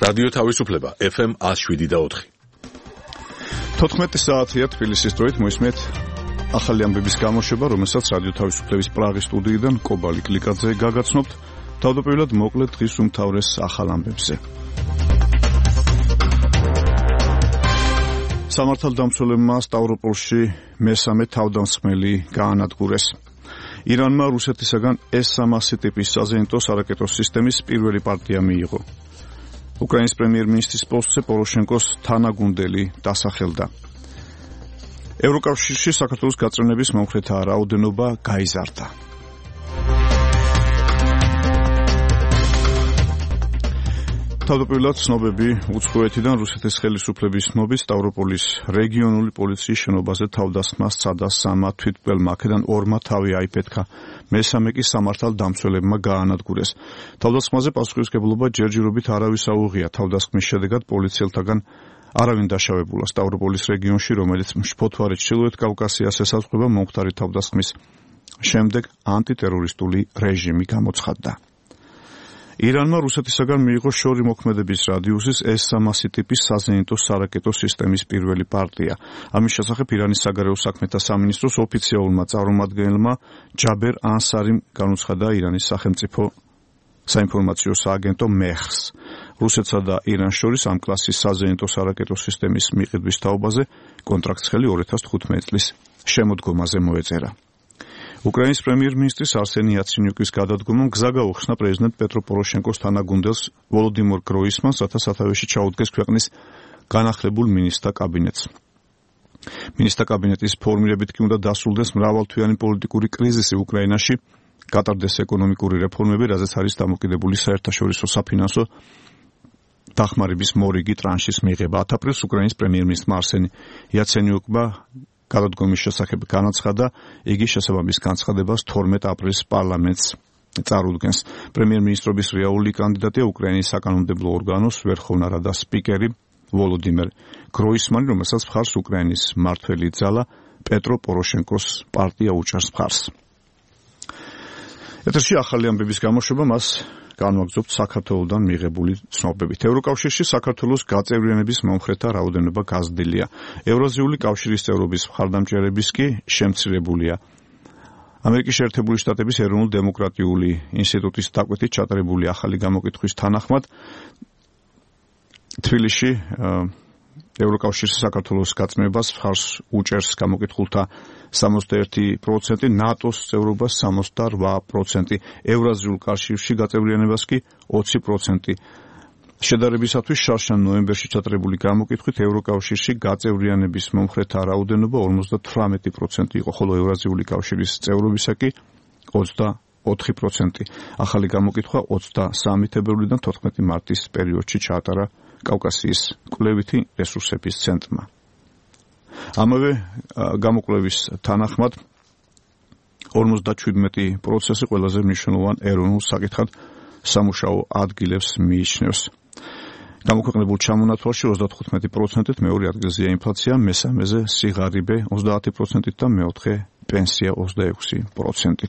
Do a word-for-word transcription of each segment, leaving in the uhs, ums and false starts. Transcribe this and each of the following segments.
რადიო თავისუფლება ეფ ემ one oh seven და four. თოთხმეტი საათია თბილისის დროით მოისმენთ ახალი ამბების გამოშვება, რომელსაც რადიო თავისუფლების პრაღის სტუდიიდან კობალი კლიკაძე გაგაცნობთ. თავდაპირველად მოკლედ დღის უმთავრეს ახალ ამბებზე. სამართალდამცველებმა სტავროპოლში მესამე თავდამსხმელი გაანადგურეს. ირანმა რუსეთისაგან ეს სამასი ტიპის საზეიმტო სარაკეტო სისტემის პირველი პარტია მიიღო. უკრაინის პრემიერ-მინისტრის პოსტზე პოროშენკოს თანაგუნდელი დასახელდა. ევროკავშირში საქართველოს გაწევრიანების მომხრეთა რაოდენობა გაიზარდა. თავდაპირველად ცნობები უცხოეთიდან რუსეთის ხელისუფლების ცნობით სტავროპოლის რეგიონული პოლიციის შენობაზე თავდასხმას სცადა სამმა თვითმკვლელმა, აქედან ორმა თავი აიფეთქა. მესამე კი სამართალდამცველებმა გაანადგურეს. თავდასხმაზე პასუხისმგებლობა ჯერჯერობით არავის აუღია. თავდასხმის შედეგად პოლიციელთაგან არავინ დაშავებულა. სტავროპოლის რეგიონში, რომელიც მშფოთვარე ჩრდილოეთ კავკასიას ესაზღვრება, მომხდარი თავდასხმის შემდეგ ანტიტერორისტული რეჟიმი გამოცხადდა. ირანმა რუსეთისაგან მიიღო შორი მოქმედების რადიუსის ეს სამასი ტიპის საზეიმტო სარაკეტო სისტემის პირველი პარტია. ამის შესახებ ირანის საგარეო საქმეთა სამინისტროს ოფიციალურმა წარმომადგენელმა ჯაბერ ანსარიმ განუცხადა ირანის სახელმწიფო საინფორმაციო სააგენტო მეხს. რუსეთსა და ირანს შორის ამ კლასის საზეიმტო სარაკეტო სისტემის მიყიდვის თაობაზე კონტრაქტს ხელი two thousand fifteen წლის შემოდგომაზე მოეწერა. უკრაინის პრემიერ-მინისტრის არსენი იაცენიუკის გადადგომამ გზა გაუხსნა პრეზიდენტ პეტრო პოროშენკოს თანაგუნდელს ვოლოდიმირ გროისმანს, რათა სათავეში ჩაუდგეს ქვეყნის განახლებულ მინისტრთა კაბინეტს. მინისტრთა კაბინეტის ფორმირებით კი უნდა დასრულდეს მრავალთვიანი პოლიტიკური კრიზისი უკრაინაში, გატარდეს ეკონომიკური რეფორმები, რაზეც არის დამოკიდებული საერთაშორისო საფინანსო დახმარების მორიგი ტრანშის მიღება. ათ აპრილს უკრაინის პრემიერ-მინისტრმა არსენი იაცენიუკმა გადადგომის შესახებ განაცხადა, იგი შესაბამის განცხადებას თორმეტ აპრილს პარლამენტს წარუდგენს. პრემიერ-მინისტრობის რეალური კანდიდატია უკრაინის საკანონმდებლო ორგანოს ვერხოვნა რადას სპიკერი ვოლოდიმირ გროისმანი, რომელსაც მხარს უკრაინის მმართველი ძალა პეტრო პოროშენკოს პარტია უჭერს მხარს. ეთერში ახალი ამბების გამოშვება, მას განვაგრძობთ საქართველოსდან მიღებული ცნობებით. ევროკავშირში საქართველოს გაწევრიანების მომხრეთა რაოდენობა გაზრდილია. ევრაზიული კავშირის წევრობის მხარდამჭერების კი შემცირებულია. ამერიკის შეერთებული შტატების ეროვნულ-დემოკრატიული ინსტიტუტის დაკვეთით ჩატარებული ახალი გამოკითხვის თანახმად თბილისში ევროკავშირში საქართველოს გაწმებას მხარს უჭერს გამოკითხულთა სამოცდაერთი პროცენტი, ნატოს წევრობას სამოცდაოთხ პროცენტი, ევრაზიულ კავშირში გაწევრიანებას კი ოცი პროცენტი. შედარებისათვის შარშან ნოემბერში ჩატარებული გამოკითხვით ევროკავშირში გაწევრიანების მომხრეთა რაოდენობა ორმოცდათვრამეტი პროცენტი იყო, ხოლო ევრაზიული კავშირის წევრობისა კი ოცდაოთხი პროცენტი. ახალი გამოკითხვა ოცდასამი თებერვლიდან თოთხმეტი მარტის პერიოდში ჩაატარა კავკასიის კვლევითი რესურსების ცენტრმა. ამავე გამოკვლევის თანახმად ორმოცდაჩვიდმეტი პროცენტი ყველაზე მნიშვნელოვან ეროვნულ საკითხად სამუშაო ადგილებს მიიჩნევს. გამოქვეყნებულ ჩამონათვალში ოცდათხუთმეტი პროცენტით მეორე ადგილზეა ინფლაცია, მესამეზე სიღარიბე ოცდაათი პროცენტით და მეოთხე პენსია ოცდაექვსი პროცენტით.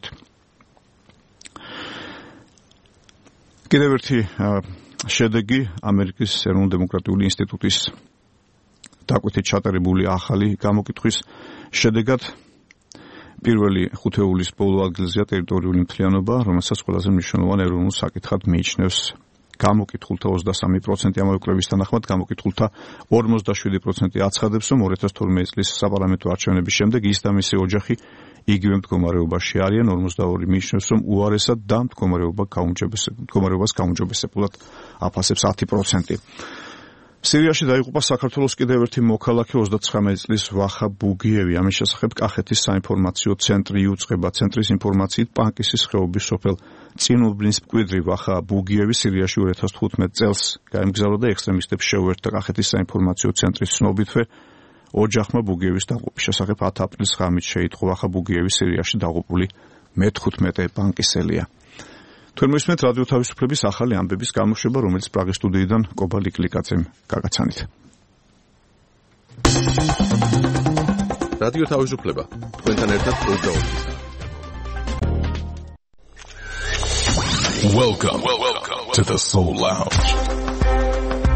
კიდევ ერთი შედეგი ამერიკის ეროვნულ-დემოკრატიული ინსტიტუტის დაკვეთით ჩატარებული ახალი გამოკითხვის შედეგად პირველი ხუთეულის ბოლო ადგილზეა ტერიტორიული მთლიანობა, რომელსაც ყველაზე მნიშვნელოვან ეროვნულ საკითხად მიიჩნევს გამოკითხულთა ოცდასამი პროცენტი. ამავე კვლევის თანახმად გამოკითხულთა ორმოცდაშვიდი პროცენტი აცხადებს, რომ two thousand twelve წლის საპარლამენტო არჩევნების შემდეგ ის და მისი ოჯახი იგივე მდგომარეობაში არიან. ორმოცდაორი მიიჩნევს, რომ უარესად და მდგომარეობას გაუმჯობესებულად აფასებს ათი პროცენტი. სირიაში დაიღუპა საქართველოს კიდევ ერთი მოქალაქე ოცდაცხრამეტი წლის ვახა ბუგიევი. ამის შესახებ კახეთის საინფორმაციო ცენტრი იუწყება. ცენტრის ინფორმაციით პანკისის ხეობის სოფელ წინულბნის მკვიდრი ვახა ბუგიევი სირიაში two thousand fifteen წელს გაემგზავრა და ექსტრემისტებს შეუერთდა. კახეთის საინფორმაციო ცენტრის ცნობითვე ოჯახმა ბუგიევის დაღუპვის შესახებ ათ აპრილს ღამით შეიტყო. ვახა ბუგიევი სირიაში დაღუპული მეთხუთმეტე პანკისელია. თქვენ მოისმენთ რადიო თავისუფლების ახალი ამბების გამოშვება, რომელიც პრაღის სტუდიიდან კობალი კლიკაძემ გაგაცანით. რადიო თავისუფლება, თქვენთან ერთად პროგრამით. Welcome, welcome to the Soul Lounge.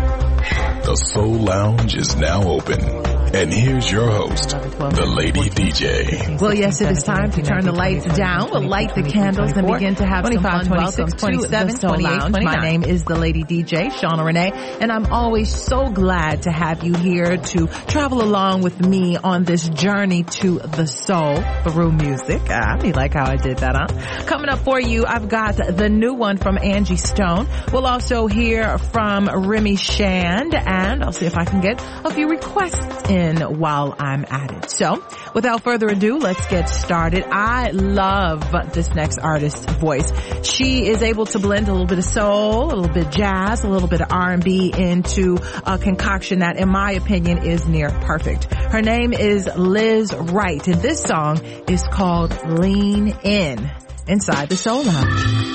The Soul Lounge is now open. And here's your host, the Lady D J. Well, yes, it is time to turn the lights down. We'll light the candles and begin to have some fun. Welcome to the Soul Lounge. My name is the Lady D J, Shauna Renee, and I'm always so glad to have you here to travel along with me on this journey to the soul through music. Ah, you like how I did that, huh? Coming up for you, I've got the new one from Angie Stone. We'll also hear from Remy Shand, and I'll see if I can get a few requests in while I'm at it. So, without further ado, let's get started. I love this next artist's voice. She is able to blend a little bit of soul, a little bit of jazz, a little bit of R and B into a concoction that, in my opinion, is near perfect. Her name is Liz Wright, and this song is called Lean In, inside the Soul Lounge.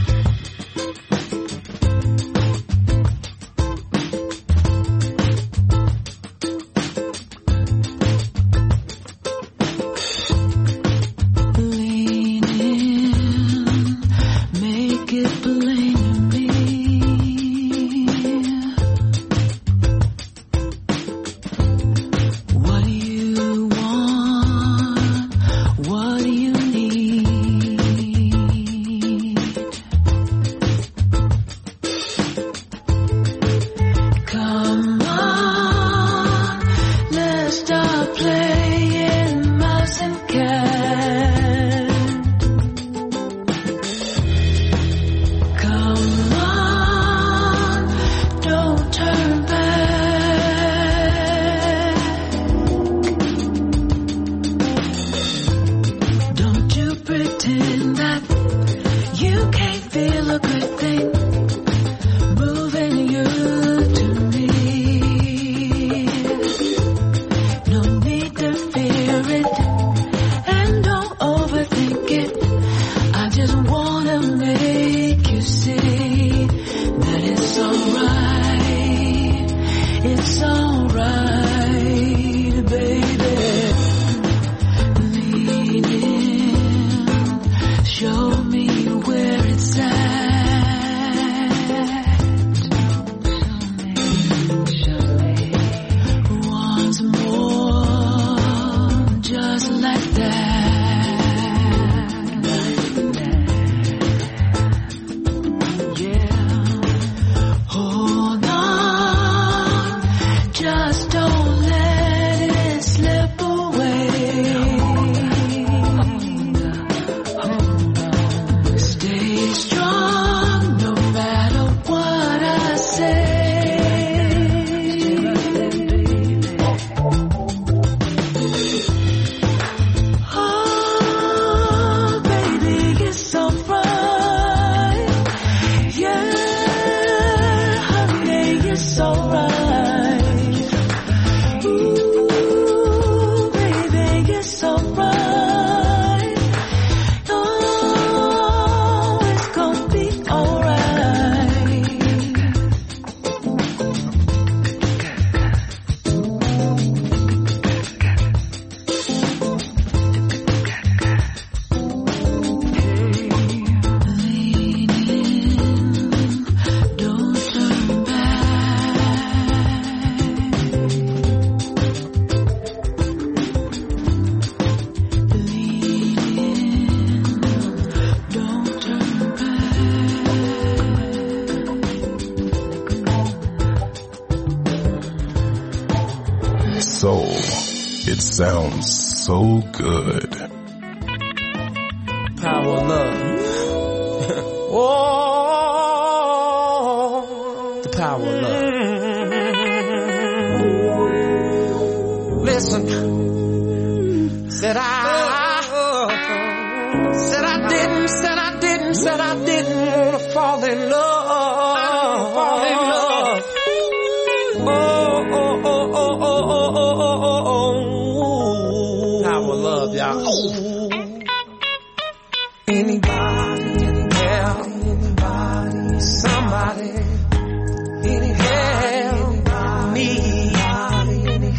Sounds so good. Power of love. Oh, the power of love. Listen, said I, said I didn't, said I didn't, said I didn't wanna fall in love. Fall in love. Oh, oh, oh, oh, oh, oh, oh, oh, oh, oh. Power of love, y'all. Anybody, yeah, anybody, somebody, any help, me, anybody,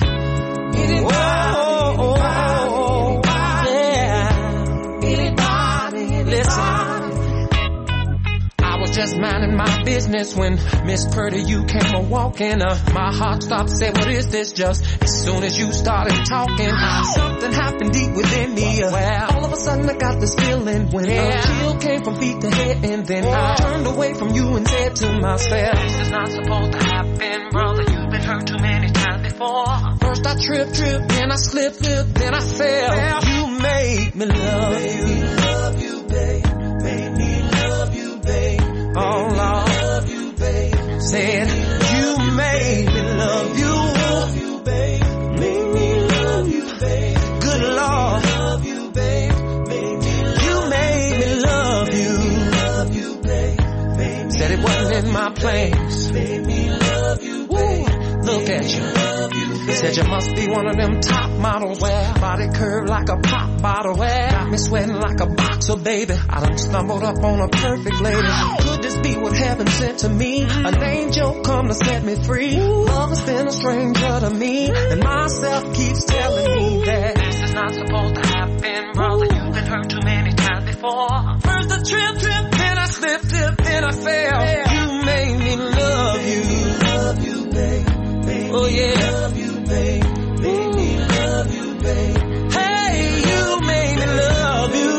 oh, oh, yeah, anybody, listen, I was just minding my business when Miss Purdy, you came a walking. Uh, my heart stopped, said, what is this just? As soon as you started talking, uh, something happened deep within me. Uh, well, all of a sudden I got this feeling when yeah. a chill came from feet to head, and then oh. I turned away from you and said to myself, this is not supposed to happen, brother. You've been hurt too many times before. First I tripped, tripped, then I slipped, slipped, then I fell. Well, you made me love made you. Me love you, babe. Made me love you, babe. Oh Lord, love you, babe. Said you made me love you, love you, babe. Made me love you, babe. Good Lord, love you, babe. Made me love you made me love you, love you, babe. Said it wasn't in my plans. Made me love you, babe. Look at you. Love you, babe. Said you must be one of them top models. Well, body curved like a pop bottle. Well, got me sweating like a boxer, baby. I done stumbled up on a perfect lady. Could this be what heaven sent to me? An angel come to set me free. Love has been a stranger to me, and myself keeps telling me that this is not supposed to happen, brother. You've been hurt too many times before. First I tripped, tripped, then I slipped, slipped, then I fell. You made me love you, love you, babe. Oh yeah, love you, babe. Made me love you, babe. Hey, you made me love you.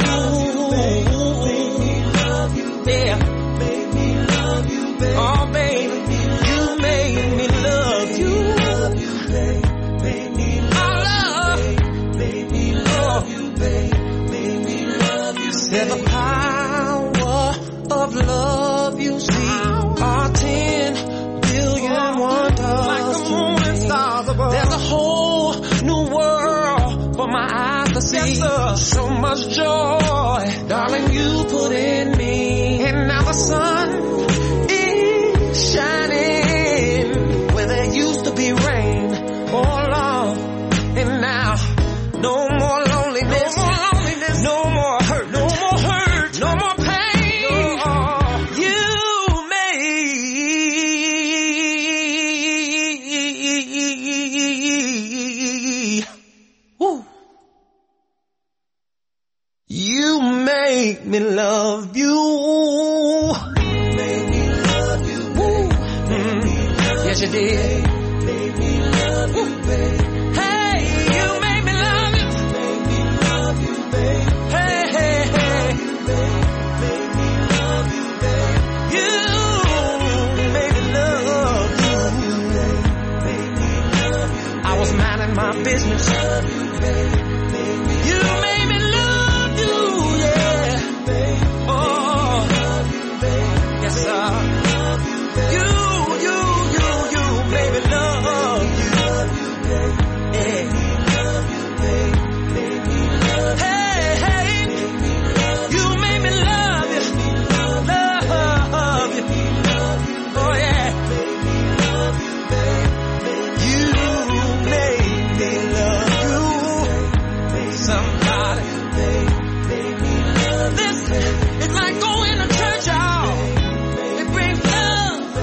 Made me love you, yeah. Made me love you, babe. Oh, baby, you made me love you. Love you, babe. Made me love you. Made me love you, babe. Made me love you. Said the power of love, you see, are ten billion wonders. Like the moon and stars above. There's a whole new world for my eyes to see. Yes, sir. So much joy, darling, you put in me. And now the sun is shining where there used to be rain. Oh Lord, and now no more loneliness, no more loneliness, no more hurt, no more hurt, no more pain. No, you made, woo. You make me love you. Made me love you, babe. Mm-hmm. Yes, you did. Made me love you, babe. Hey, you made me love you. Made me love you, babe. Hey, hey, hey. Made me love you, babe. You made me love you, babe. Made me love you. I was minding my business. Love you, babe. You made me love you, yeah. Oh, yes, sir. You, you, you, you made me love you. Yeah. Hey, hey, you made me love you. Love you. Oh, yeah. You made me love you. Somebody. Listen, it's like going to church, y'all. It brings love,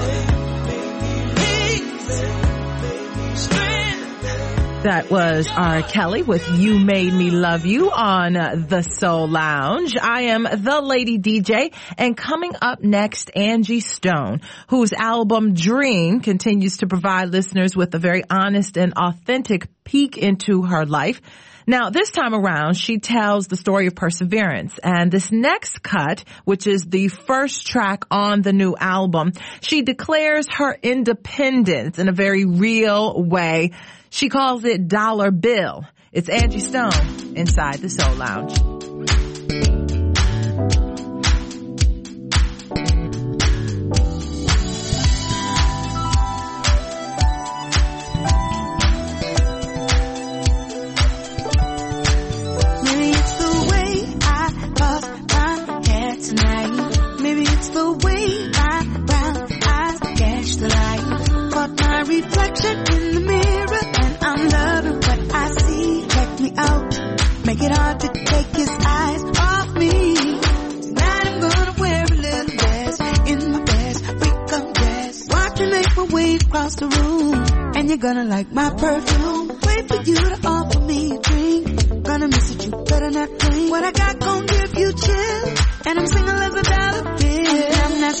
peace, strength. That was R. Kelly with You Made Me Love You on The Soul Lounge. I am the Lady D J, and coming up next, Angie Stone, whose album Dream continues to provide listeners with a very honest and authentic peek into her life. Now, this time around, she tells the story of perseverance. And this next cut, which is the first track on the new album, she declares her independence in a very real way. She calls it Dollar Bill. It's Angie Stone inside the Soul Lounge. Reflection in the mirror, and I'm loving what I see. Check me out, make it hard to take his eyes off me. Tonight I'm gonna wear a little dress in my best freak dress. Watch me make my way across the room, and you're gonna like my perfume. Wait for you to offer me a drink. Gonna miss it, you better not drink. What I got gon' give you chill, and I'm single as a dollar bill. And I'm not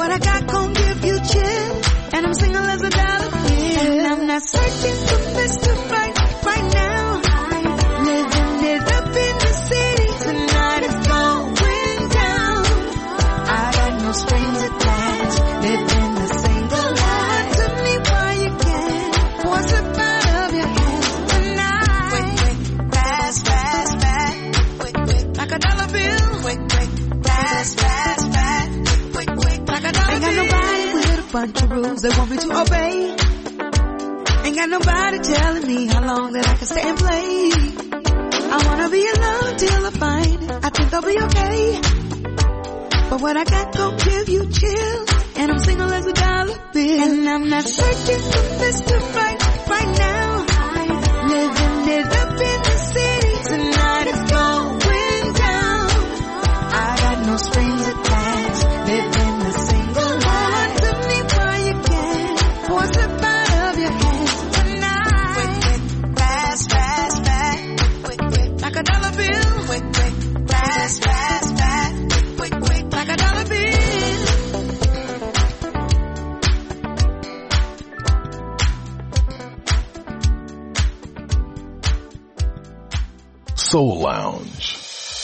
what I got gon' give you chill, and I'm single as a dollar bill. And I'm not searching for Mister Right right now. Living it up in the city tonight is going down. I got no strings attached, living the single life. To me while you can, pour some out of your hands tonight. Quick, quick, fast, fast, fast, quick, quick, like a dollar bill. Quick, quick, fast, fast, fast, quick, quick, like a dollar bill. Ain't got nobody with a bunch of rules they want me to obey. Ain't got nobody telling me how long that I can stay and play. I wanna be alone till I find it. I think I'll be okay. But what I got gon' give you chill, and I'm single as a dollar bill. And I'm not searching for Mister Right right now. Living it up in the city tonight is going down. I got no strings attached, living the single life. To me while you can, pour some out of your hands tonight. Quick, quick, fast, fast, fast, quick, quick, like a dollar bill. Quick, quick, fast, fast, fast, quick, quick, like a dollar bill. Soul Lounge.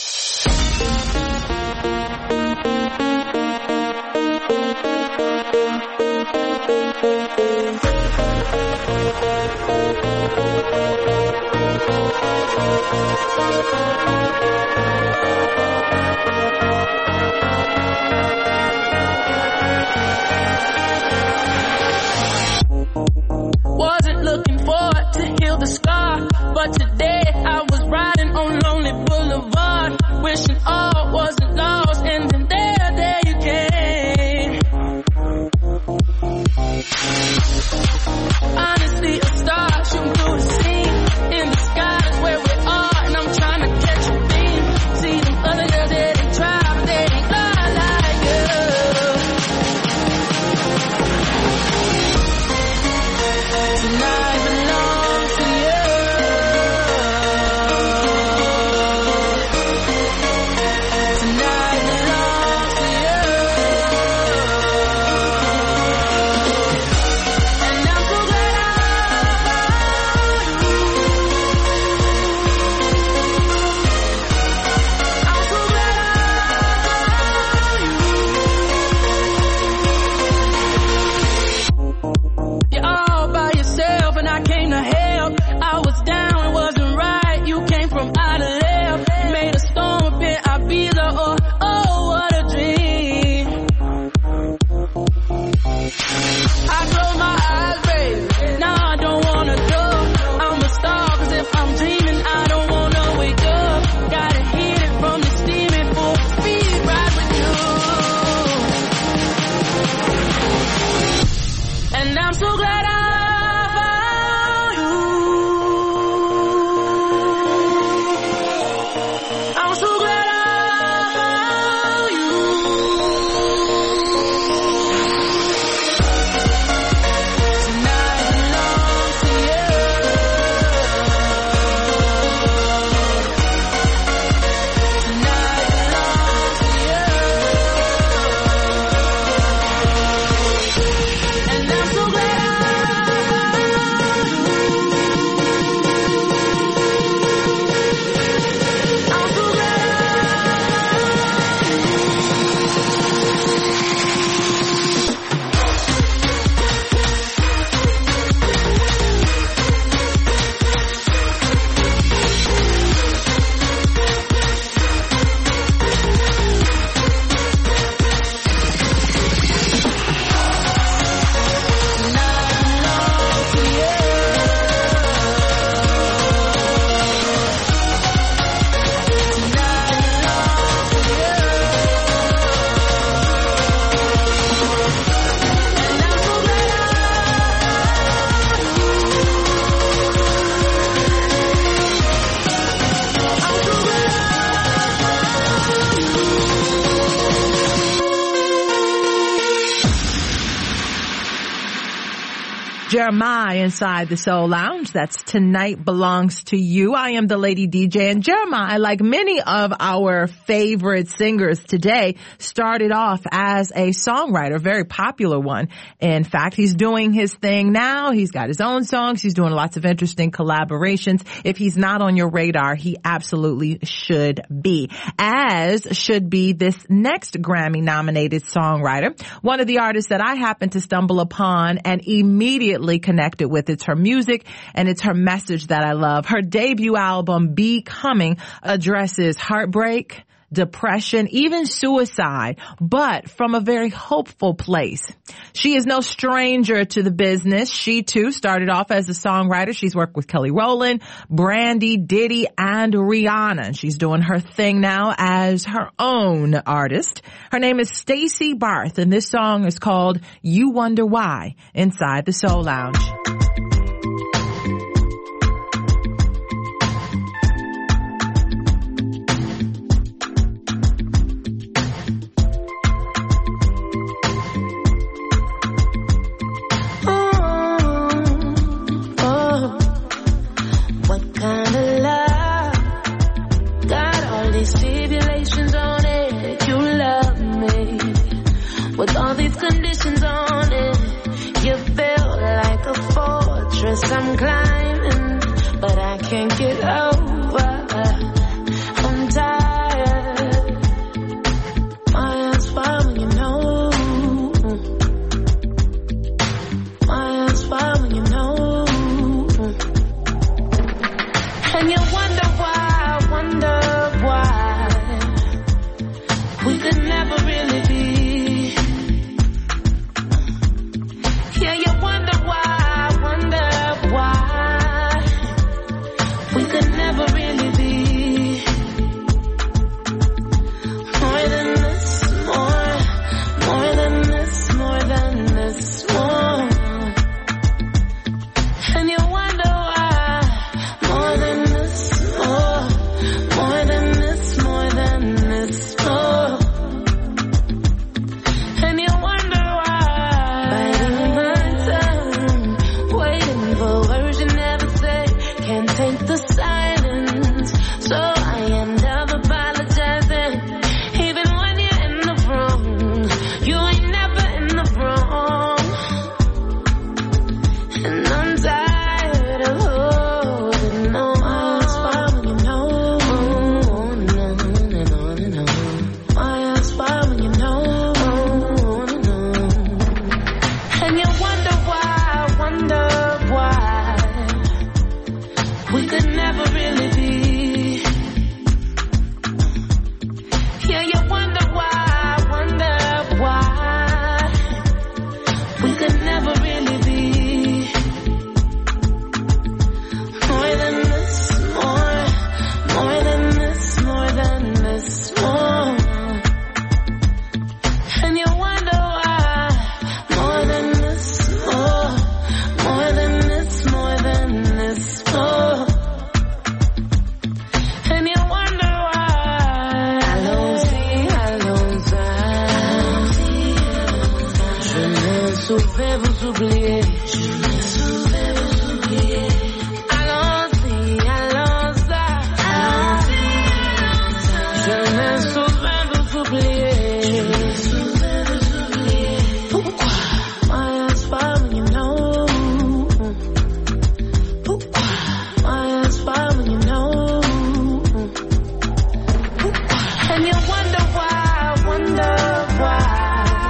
Wasn't looking forward to heal the scar, but today I was riding on Lonely Boulevard, wishing all wasn't lost, and then there, there you came. Honestly, a star shooting through the scene, in the sky is where we are, and I'm trying to catch a beam. See them other girls, they, they try, but they ain't fly like you. Tonight belongs to you. Tonight belongs to you. And I'm so glad I found you. I'm so glad I found you. You're all by yourself and I came to help. I was down, it wasn't right. You came from out of left. Made a storm up in Ibiza. Oh, oh, what a dream. I close my eyes, baby. Now I don't wanna go. I'm a star, cause if I'm dreaming, I don't wanna wake up. Gotta hit it from the steaming full speed ride with you. And I'm so glad I found you. I'm so glad I found you. Tonight belongs to you. Tonight belongs to you. And I'm so glad I Jeremiah inside the Soul Lounge. That's Tonight Belongs to You. I am the Lady D J, and Jeremiah, like many of our favorite singers today, started off as a songwriter, very popular one. In fact, he's doing his thing now. He's got his own songs. He's doing lots of interesting collaborations. If he's not on your radar, he absolutely should be, as should be this next Grammy-nominated songwriter. One of the artists that I happened to stumble upon and immediately connected with. It's her music and it's her message that I love. Her debut album, Becoming, addresses heartbreak, depression, even suicide, but from a very hopeful place. She is no stranger to the business. She too started off as a songwriter. She's worked with Kelly Rowland, Brandy, Diddy, and Rihanna. She's doing her thing now as her own artist. Her name is Stacey Barth, and this song is called You Wonder Why, inside the Soul Lounge. With all these conditions on it, you feel like a fortress I'm climbing, but I can't get over. I'm tired. My eyes fall when you know. My eyes fall when you know. And you wonder why, wonder why we could never really be.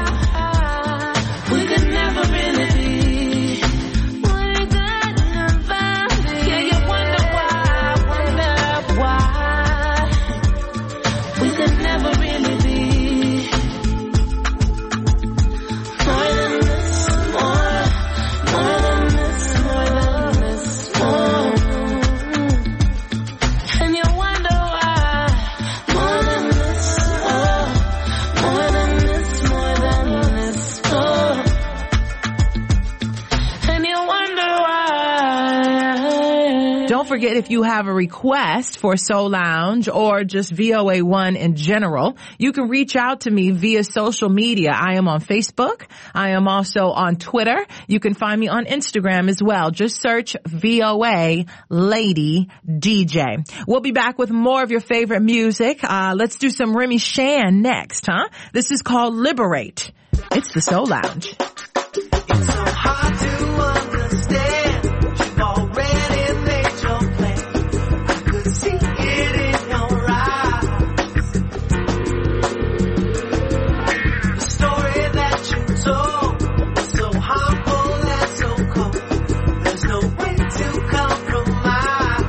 We could never really be. We could never don't forget, if you have a request for Soul Lounge or just V O A one in general, you can reach out to me via social media. I am on Facebook. I am also on Twitter. You can find me on Instagram as well. Just search V O A Lady D J. We'll be back with more of your favorite music. Uh, let's do some Remy Shan next, huh? This is called Liberate. It's the Soul Lounge. It's so hard to understand. You've already made your plan. I could see it in your eyes. The story that you told was so harmful and so cold. There's no way to compromise.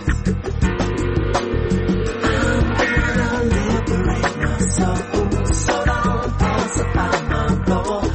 I'm gonna liberate my soul, so don't pacify my soul.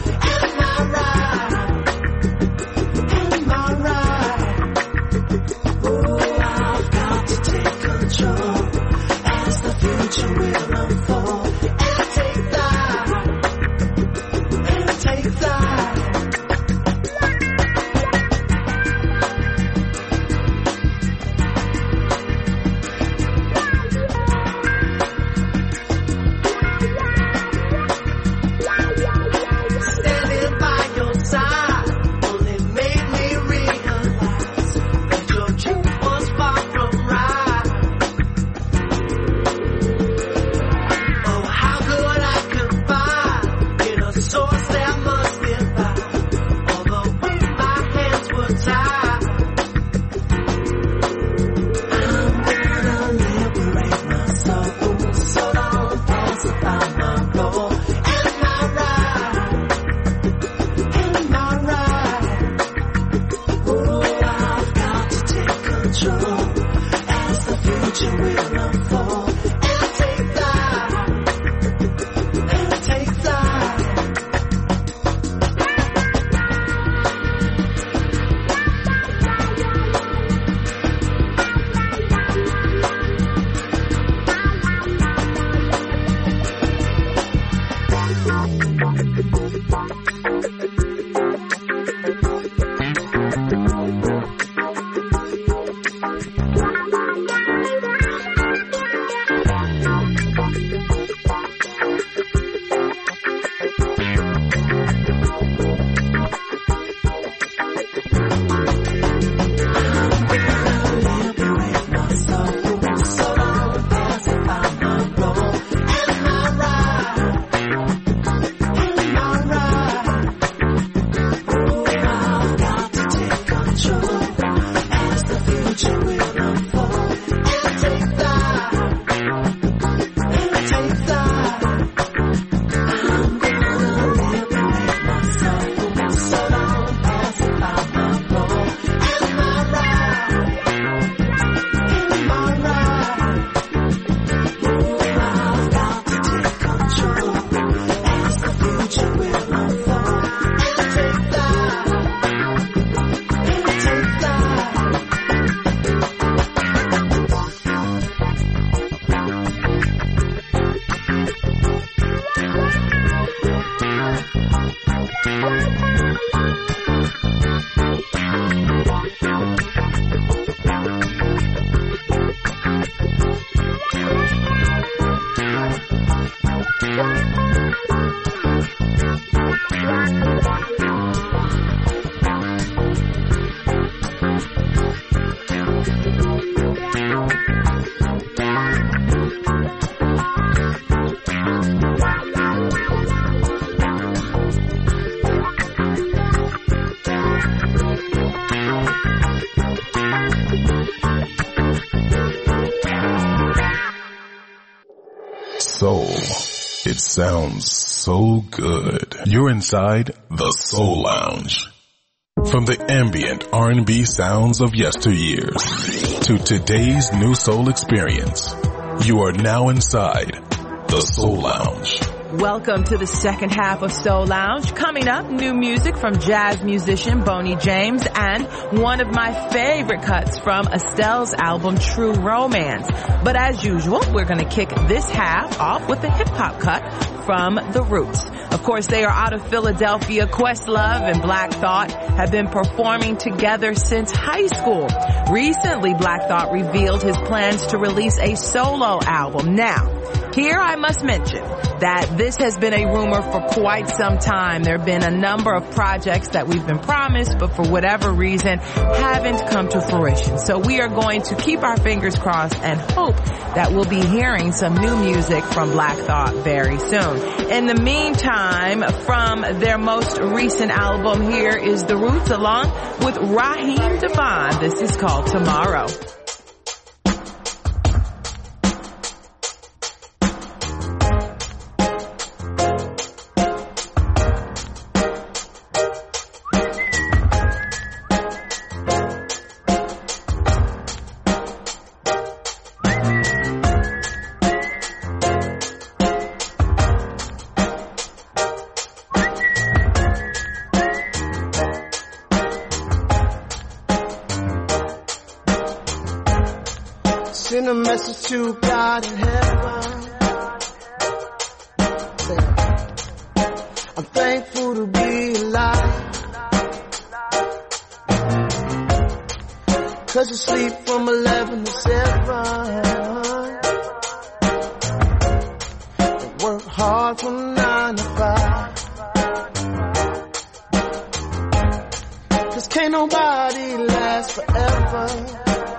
Soul. It sounds so good. You're inside the Soul Lounge. From the ambient R and B sounds of yesteryears to today's new soul experience, you are now inside the Soul Lounge. Welcome to the second half of Soul Lounge. Coming up, new music from jazz musician Boney James and one of my favorite cuts from Estelle's album True Romance. But as usual, we're going to kick this half off with a hip-hop cut from The Roots. Of course, they are out of Philadelphia. Questlove and Black Thought have been performing together since high school. Recently, Black Thought revealed his plans to release a solo album. Now, here I must mention that this has been a rumor for quite some time. There have been a number of projects that we've been promised, but for whatever reason haven't come to fruition. So we are going to keep our fingers crossed and hope that we'll be hearing some new music from Black Thought very soon. In the meantime, from their most recent album, here is The Roots along with Raheem Devon. This is called Tomorrow. Send a message to God in heaven. Say, I'm thankful to be alive. Cause you sleep from eleven to seven. And work hard from nine to five. Cause can't nobody last forever.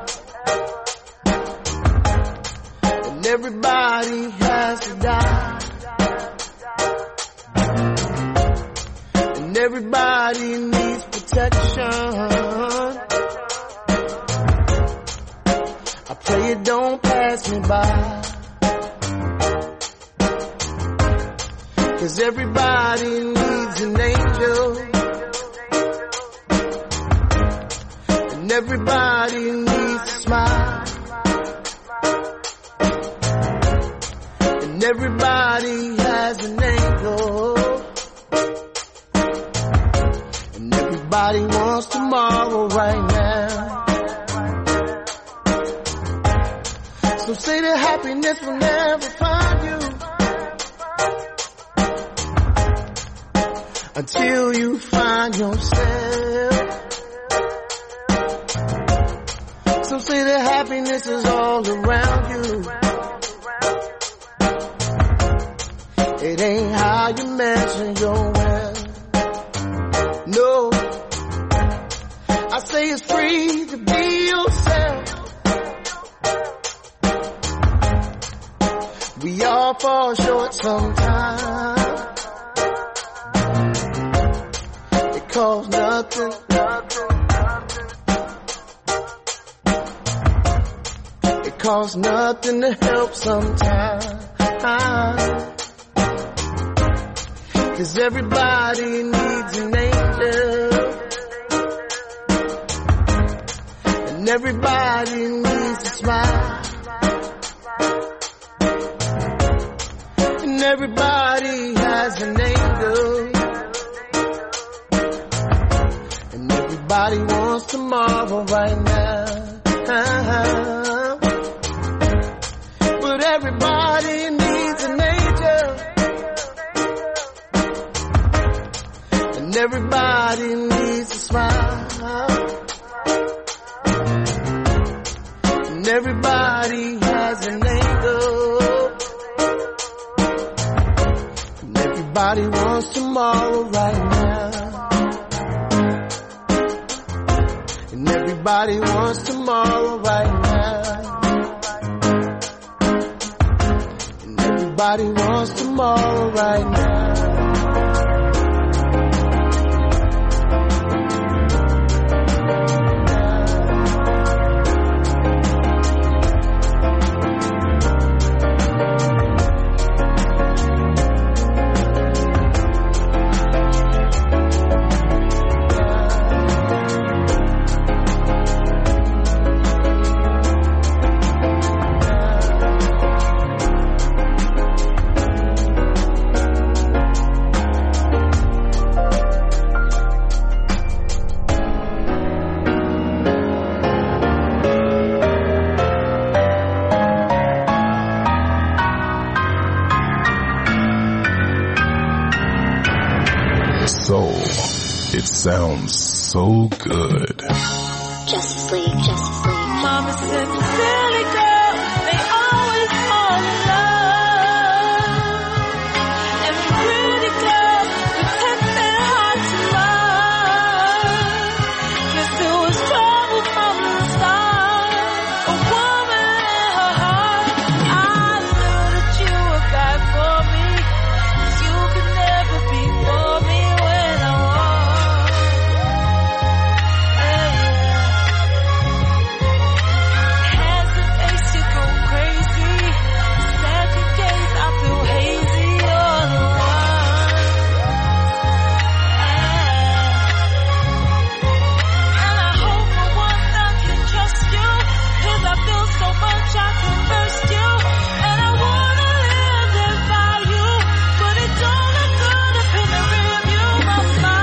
Everybody has to die, and everybody needs protection. I pray it don't pass me by, cause everybody needs an angel, and everybody needs a smile. Everybody has an angle, and everybody wants tomorrow right now. So say that happiness will never find you until you find yourself. So say that happiness is all around you. It ain't how you measure your wealth. No, I say it's free to be yourself. We all fall short sometimes. It costs nothing, it costs nothing to help sometimes. Cause everybody needs an angel, and everybody needs a smile, and everybody has an angel, and everybody wants tomorrow right now. But everybody needs an angel, and everybody needs a smile, and everybody has an angle, and everybody wants tomorrow right now, and everybody wants tomorrow right now, and everybody wants tomorrow right now. It sounds so good. Justice League, Justice League. Mama said, silly girl, they always fall in love. And pretty girls protect their hearts and minds. Guess it was trouble from the start. A woman in her heart. I knew that you were bad for me. You could never be for me when I was. Yeah, yeah. Hands and face, you go crazy. Second gaze, I feel hazy all the while. And I hope for once I can trust you, 'cause I feel so much I can burst you. And I wanna live there by you, but it don't look good up in the rearview of my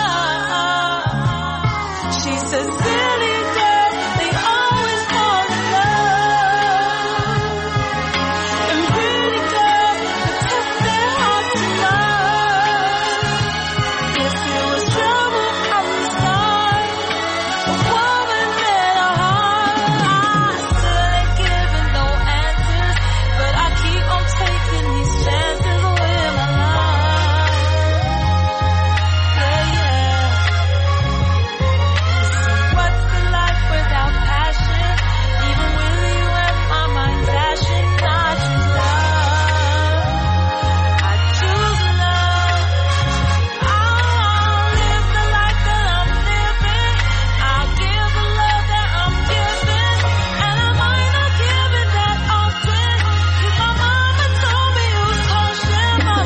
mind. She says, silly girls, they always fall in love. And pretty girls protect their hearts and minds. Guess it was trouble from the start. A woman in a heart. I still ain't giving no answers, but I keep on taking these chances with my life. Yeah, yeah. What's the life without passion? Even with you and my mind dashing, I choose love. I choose love. I'll live the life that I'm living. I'll give the love that I'm giving. And I might not give it that often, 'cause my mama told me use caution, my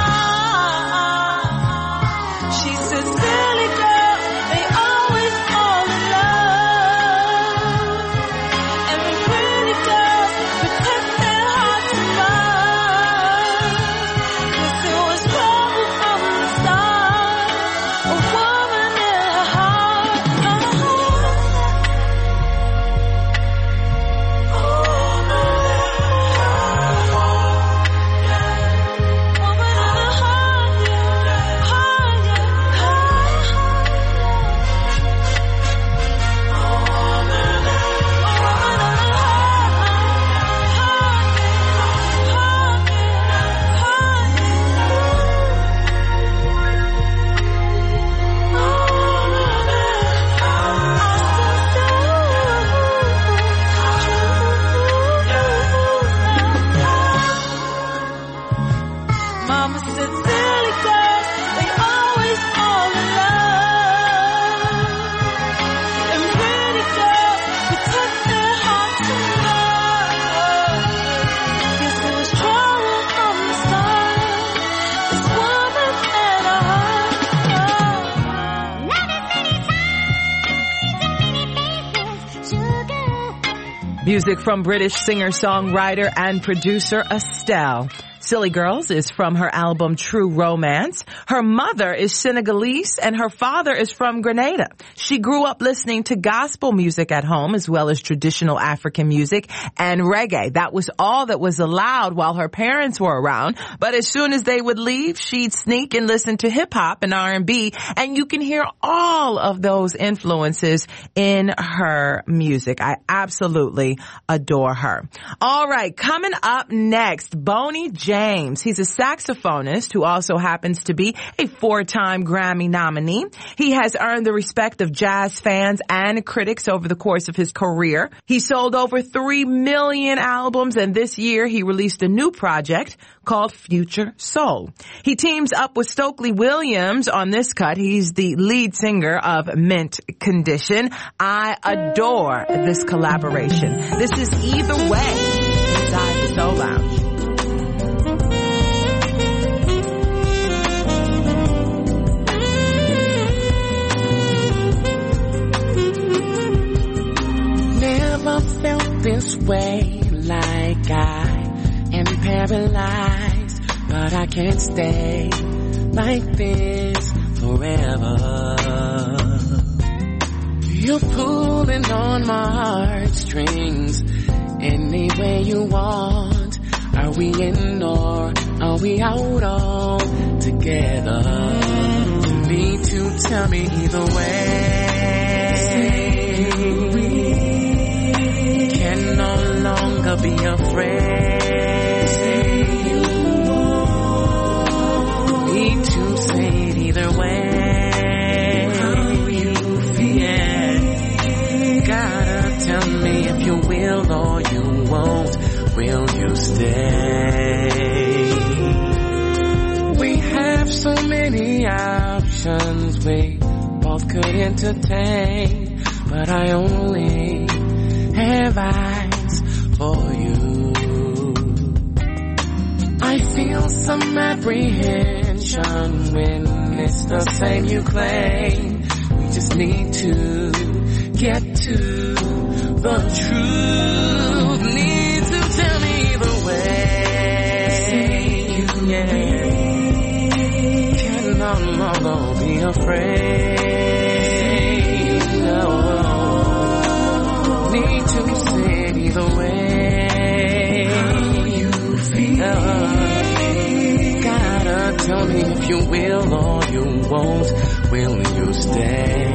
mind. She said, silly girl, they always fall in love. And the pretty girls protect their hearts and minds. Guess it was trouble from the start. A woman in her heart. Woman in her heart, yeah. Heart, yeah. Mama said, silly girls, they always fall in love. And pretty girls protect their hearts and minds. Guess it was trouble from the start. This woman had a heart. Music from British singer-songwriter and producer Estelle. Silly Girls is from her album True Romance. Her mother is Senegalese and her father is from Grenada. She grew up listening to gospel music at home as well as traditional African music and reggae. That was all that was allowed while her parents were around. But as soon as they would leave, she'd sneak and listen to hip hop and R and B, and you can hear all of those influences in her music. I absolutely adore her. All right, coming up next, Boney James. He's a saxophonist who also happens to be a four-time Grammy nominee. He has earned the respect of jazz fans and critics over the course of his career. He sold over three million albums, and this year he released a new project called Future Soul. He teams up with Stokely Williams on this cut. He's the lead singer of Mint Condition. I adore this collaboration. This is Either Way inside the Soul Lounge. Never felt this way, like I am paralyzed, but I can't stay like this forever. You're pulling on my heartstrings any way you want. Are we in or are we out all together? To me to tell me either way. Can no longer be afraid. Need to say it either way. Tell me if you will or you won't. Will you stay? We have so many options we both could entertain, but I only have eyes for you. I feel some apprehension when it's the same you claim. We just need to get to the truth. Need to tell me the way. Yeah. Can no longer be afraid. No. Need to say it either way. How you feel. Gotta tell me if you will or you won't. Will you stay?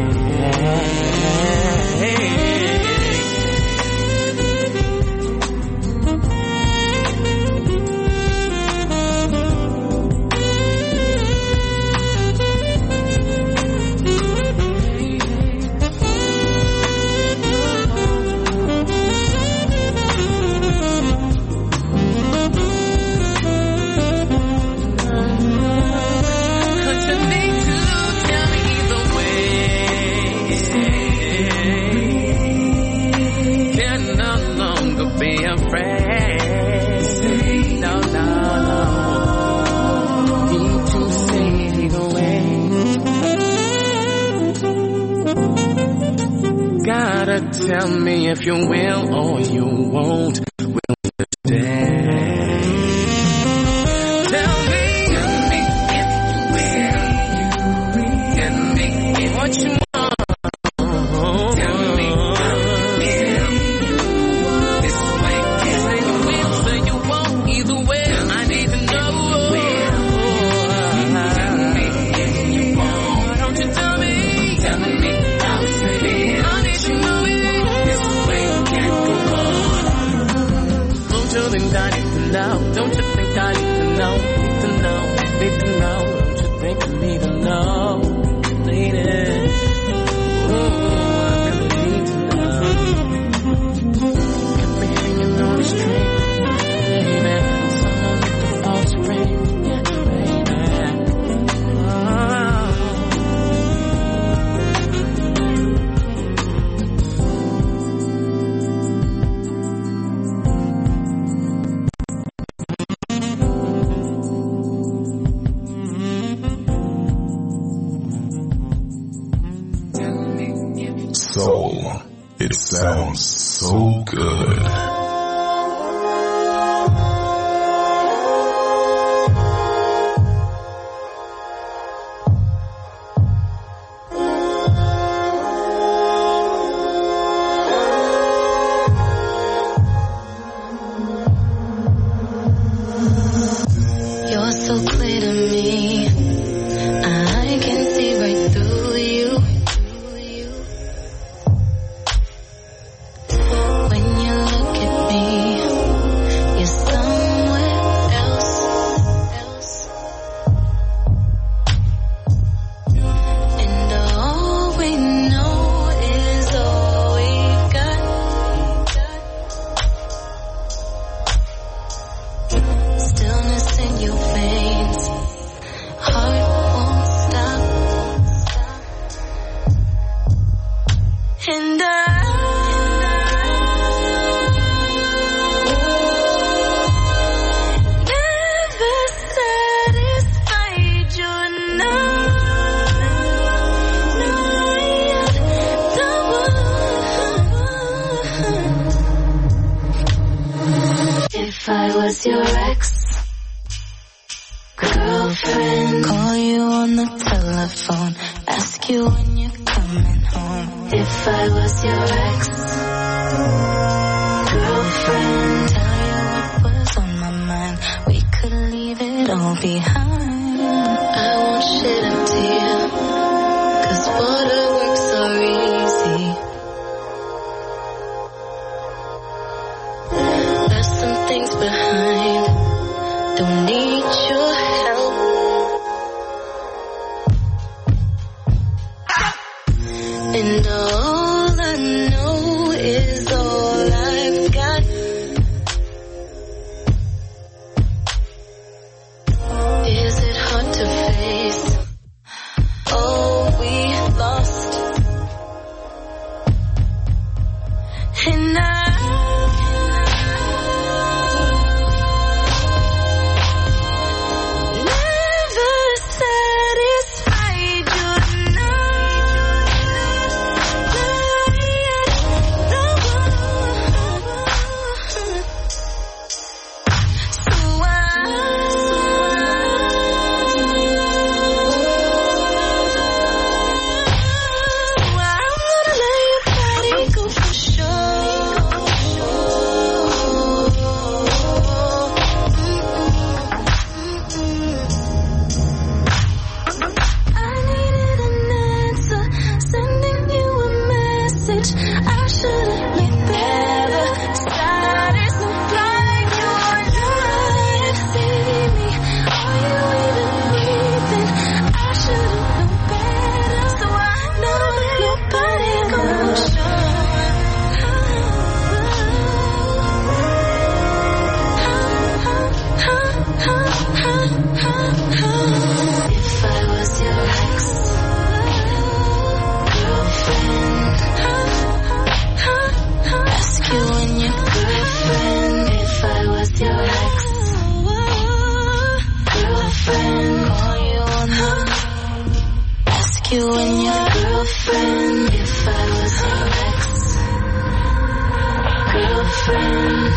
Tell me if you will or you won't. Will you stay? Tell me, tell me if you will. Tell me what you want. Tell me how you feel. This way, say you will, say you won't. Either way, I need to know. Tell me if you won't. Why don't you tell me? Tell me how you feel. I need to know it. Don't you think I need to know? Don't you think I need to know? Need to know, need to know. Don't you think I need to know? Lady, ooh, I really need to know. Got me hanging on a string, baby. Someone with the false spring, yeah, baby. Soul. It sounds so good. You're so clear to me. I can see right through you. When you look at me, you're somewhere else. And all we know is all we got. Stillness in your veins, heart won't stop. And I never satisfied your If I was your ex-girlfriend, call you on the telephone, ask you when you're coming home. If I was your ex-girlfriend, tell you what was on my mind, we could leave it all behind. I won't shit up to you, And all I know is all I've got. Is it hard to face? Oh, we lost. And I you and your girlfriend, if I was your ex girlfriend,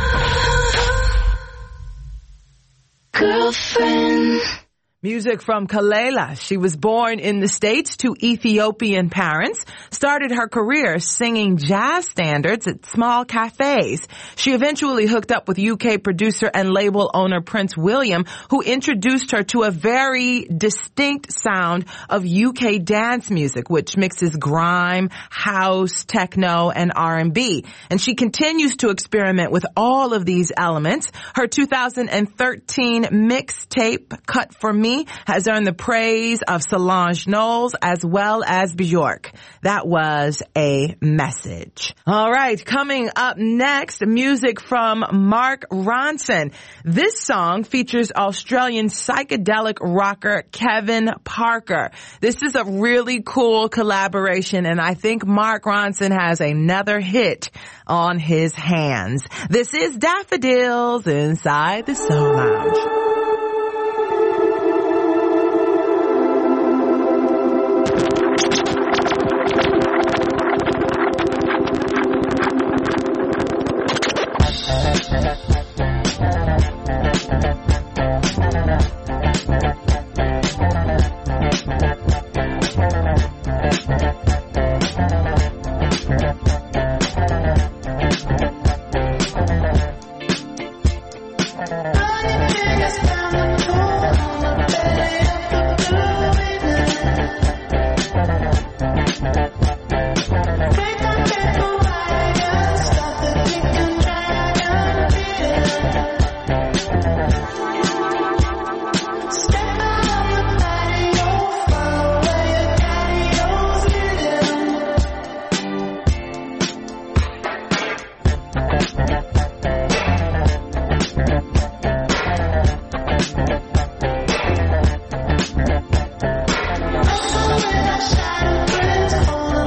girlfriend. Music from Kelela. She was born in the States to Ethiopian parents, started her career singing jazz standards at small cafes. She eventually hooked up with U K producer and label owner Prince William, who introduced her to a very distinct sound of U K dance music, which mixes grime, house, techno, and R and B. And she continues to experiment with all of these elements. Her two thousand thirteen mixtape, Cut For Me, has earned the praise of Solange Knowles as well as Bjork. That was a message. All right, coming up next, music from Mark Ronson. This song features Australian psychedelic rocker Kevin Parker. This is a really cool collaboration, and I think Mark Ronson has another hit on his hands. This is Daffodils inside the Soul Lounge. When I shine, friends, hold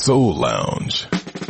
Soul Lounge.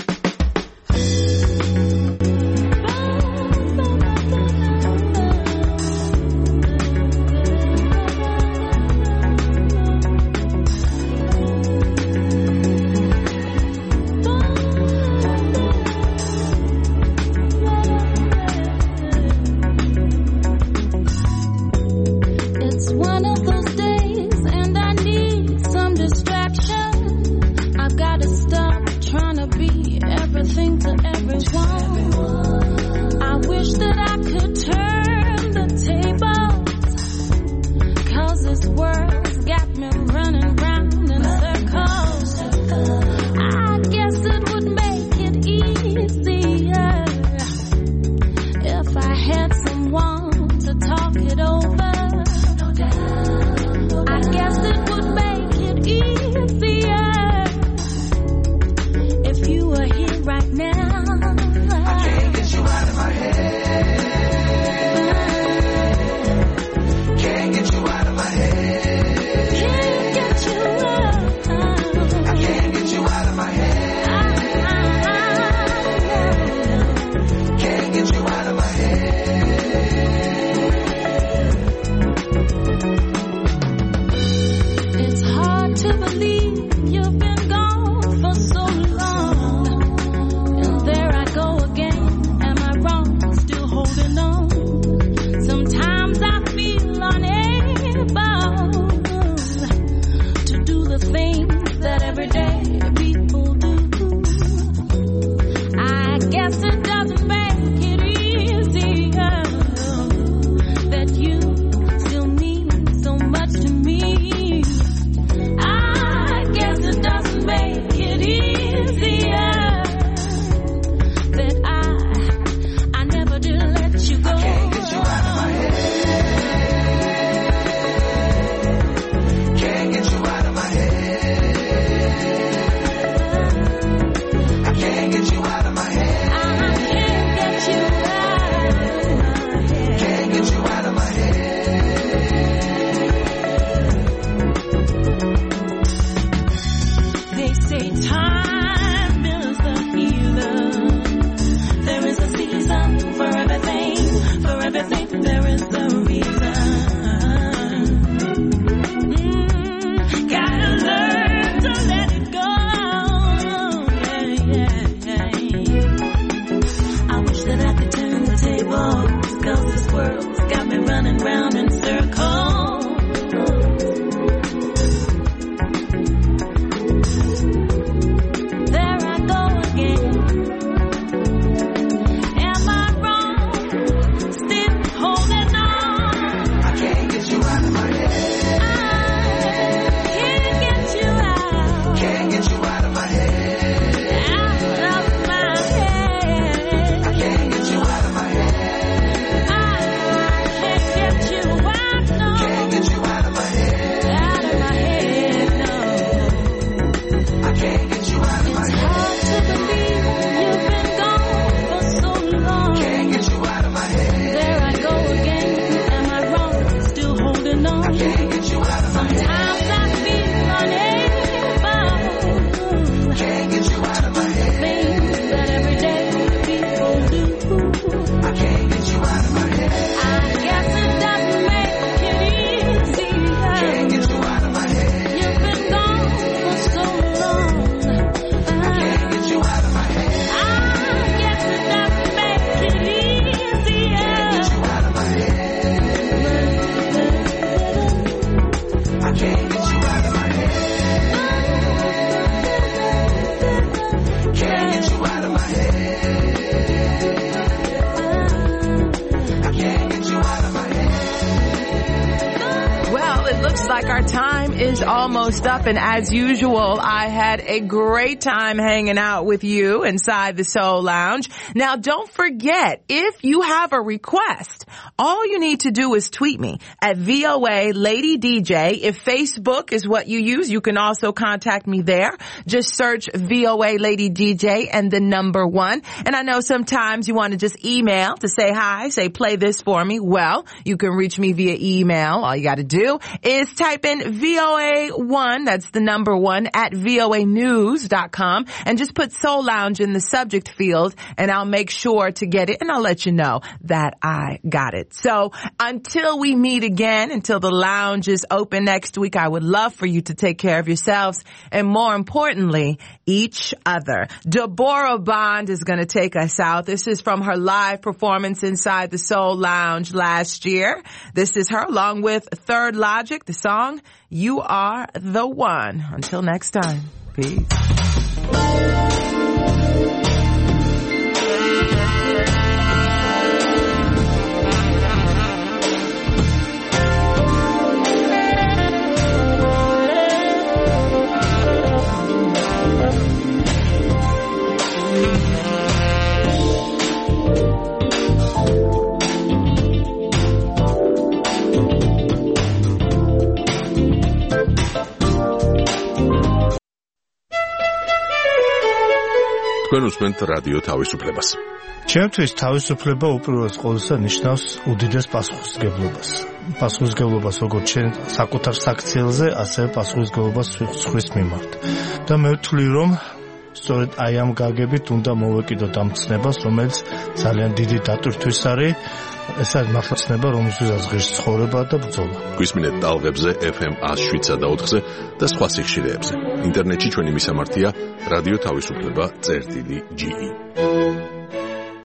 Almost up, and as usual, I had a great time hanging out with you inside the Soul Lounge. Now, don't forget, if you have a request, all you need to do is tweet me at V O A Lady D J. If Facebook is what you use, you can also contact me there. Just search V O A Lady D J and the number one. And I know sometimes you want to just email to say hi, say play this for me. Well, you can reach me via email. All you got to do is type in V O O A one, that's the number one, at V O A news dot com, and just put Soul Lounge in the subject field, and I'll make sure to get it, and I'll let you know that I got it. So until we meet again, until the lounge is open next week, I would love for you to take care of yourselves, and more importantly, each other. Deborah Bond is going to take us out. This is from her live performance inside the Soul Lounge last year. This is her along with Third Logic, the song, You Are the One. Until next time, peace. თქვენ უსმენთ რადიო თავისუფლებას. ჩემთვის თავისუფლება უპირველეს ყოვლისა ნიშნავს უდიდეს პასუხისმგებლობას. პასუხისმგებლობას როგორც ჩვენ საკუთარ საქციელზე, ასევე პასუხისმგებლობას სხვის მიმართ. და მე ვთვლი, რომ სწორედ აი ამ გაგებით უნდა მოვეკიდოთ ამ ცნებას, რომელიც ძალიან დიდი დატვირთვის არის. ეს არის მართლა ცნება, რომელსაც ღირს ცხოვრება და ბრძოლა. გვისმინეთ ტალღებზე F M one oh seven point ocho-ზე და სხვა სიხშირეებზე. ინტერნეტში ჩვენი მისამართია რადიო თავისუფლება წერტილი G E.